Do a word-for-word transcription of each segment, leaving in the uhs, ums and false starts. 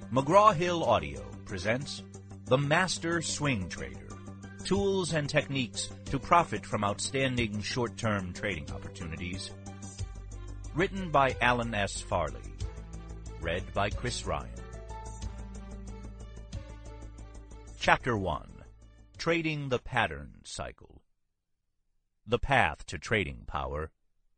McGraw-Hill Audio presents The Master Swing Trader, Tools and Techniques to Profit from Outstanding Short-Term Trading Opportunities. Written by Alan S. Farley. Read by Chris Ryan. Chapter one. Trading the Pattern Cycle. The Path to Trading Power.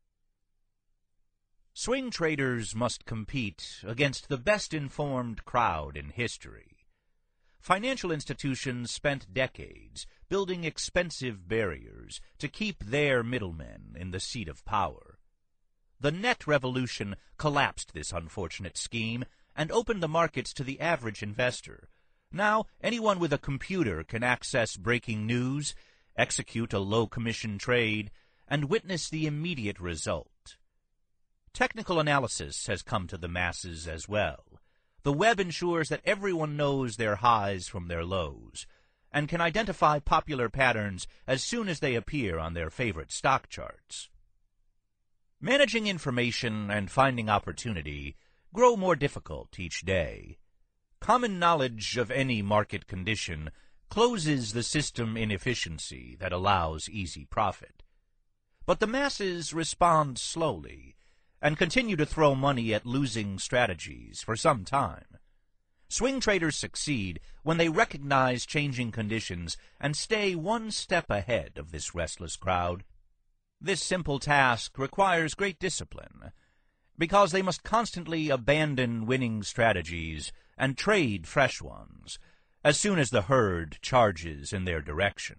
Swing traders must compete against the best-informed crowd in history. Financial institutions spent decades building expensive barriers to keep their middlemen in the seat of power. The net revolution collapsed this unfortunate scheme and opened the markets to the average investor. Now, anyone with a computer can access breaking news, execute a low-commission trade, and witness the immediate result. Technical analysis has come to the masses as well. The web ensures that everyone knows their highs from their lows, and can identify popular patterns as soon as they appear on their favorite stock charts. Managing information and finding opportunity grow more difficult each day. Common knowledge of any market condition closes the system inefficiency that allows easy profit. But the masses respond slowly and continue to throw money at losing strategies for some time. Swing traders succeed when they recognize changing conditions and stay one step ahead of this restless crowd. This simple task requires great discipline, because they must constantly abandon winning strategies and trade fresh ones as soon as the herd charges in their direction.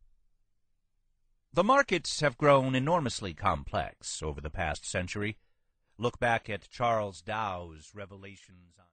The markets have grown enormously complex over the past century. Look back at Charles Dow's Revelations on